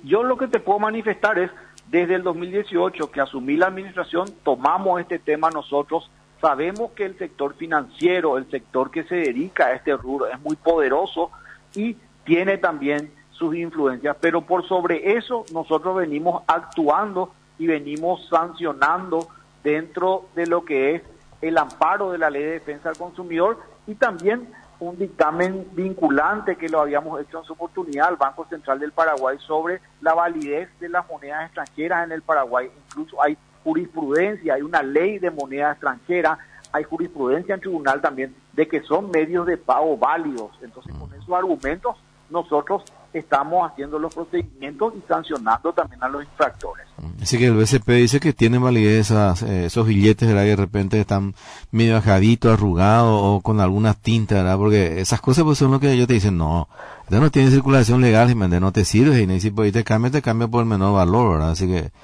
Yo lo que te puedo manifestar es, desde el 2018 que asumí la administración, tomamos este tema nosotros. Sabemos que el sector financiero, el sector que se dedica a este rubro, es muy poderoso y tiene también sus influencias, pero por sobre eso nosotros venimos actuando y venimos sancionando dentro de lo que es el amparo de la Ley de Defensa del Consumidor y también un dictamen vinculante que lo habíamos hecho en su oportunidad al Banco Central del Paraguay sobre la validez de las monedas extranjeras en el Paraguay. Incluso hay jurisprudencia, hay una ley de moneda extranjera, hay jurisprudencia en tribunal también de que son medios de pago válidos. Entonces, con esos argumentos, nosotros estamos haciendo los procedimientos y sancionando también a los infractores. Así que el BCP dice que tienen validez esos billetes, ¿verdad? Y de repente están medio ajaditos, arrugados o con alguna tinta, ¿verdad? Porque esas cosas pues son lo que ellos te dicen, no, ya no tiene circulación legal, y no te sirve, y si pues, te cambia por el menor valor, ¿verdad? Así que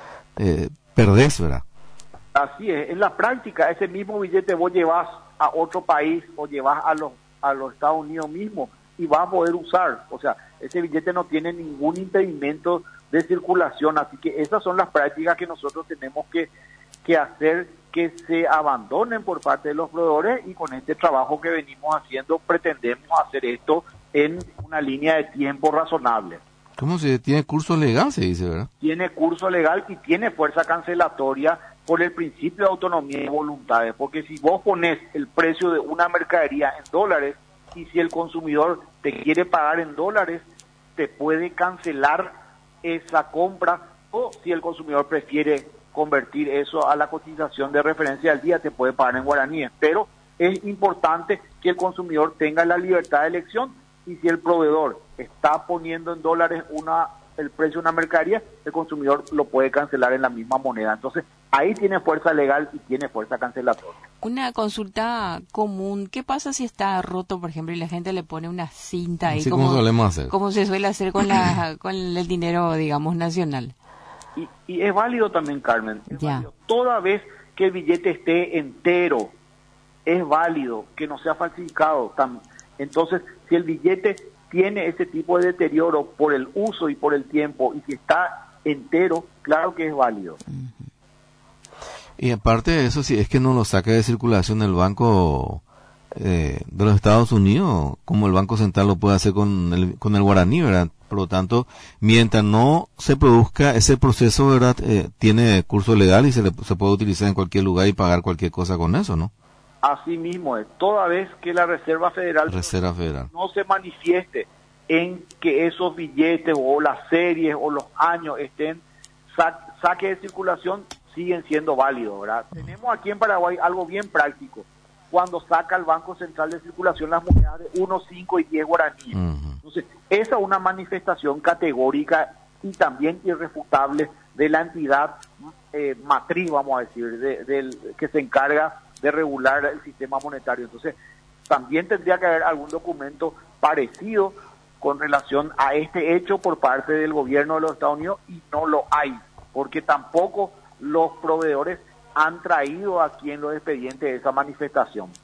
perdés, ¿verdad? Así es, en la práctica ese mismo billete vos llevas a otro país o llevas a los Estados Unidos mismos y vas a poder usar, o sea, ese billete no tiene ningún impedimento de circulación, así que esas son las prácticas que nosotros tenemos que hacer que se abandonen por parte de los proveedores, y con este trabajo que venimos haciendo pretendemos hacer esto en una línea de tiempo razonable. ¿Cómo se tiene curso legal, se dice, verdad? Tiene curso legal y tiene fuerza cancelatoria por el principio de autonomía y voluntades, porque si vos pones el precio de una mercadería en dólares y si el consumidor te quiere pagar en dólares, te puede cancelar esa compra, o si el consumidor prefiere convertir eso a la cotización de referencia del día, te puede pagar en guaraníes. Pero es importante que el consumidor tenga la libertad de elección, y si el proveedor está poniendo en dólares el precio de una mercadería, el consumidor lo puede cancelar en la misma moneda. Entonces, ahí tiene fuerza legal y tiene fuerza cancelatoria. Una consulta común, ¿qué pasa si está roto, por ejemplo, y la gente le pone una cinta ahí? Así como solemos hacer. Como se suele hacer con el dinero, digamos, nacional. Y es válido también, Carmen. Válido. Toda vez que el billete esté entero, es válido, que no sea falsificado. Entonces, si el billete tiene ese tipo de deterioro por el uso y por el tiempo, y si está entero, claro que es válido. Y aparte de eso, si es que no lo saca de circulación el Banco de los Estados Unidos, como el Banco Central lo puede hacer con el guaraní, ¿verdad? Por lo tanto, mientras no se produzca ese proceso, ¿verdad? Tiene curso legal y se puede utilizar en cualquier lugar y pagar cualquier cosa con eso, ¿no? Así mismo es. Toda vez que la Reserva Federal no se manifieste en que esos billetes o las series o los años estén saque de circulación, siguen siendo válidos, ¿verdad? Tenemos aquí en Paraguay algo bien práctico. Cuando saca el Banco Central de circulación las monedas de 1, 5 y 10 guaraníes. Entonces, esa es una manifestación categórica y también irrefutable de la entidad matriz, vamos a decir, que se encarga de regular el sistema monetario. Entonces, también tendría que haber algún documento parecido con relación a este hecho por parte del gobierno de los Estados Unidos, y no lo hay, porque tampoco los proveedores han traído aquí en los expedientes esa manifestación.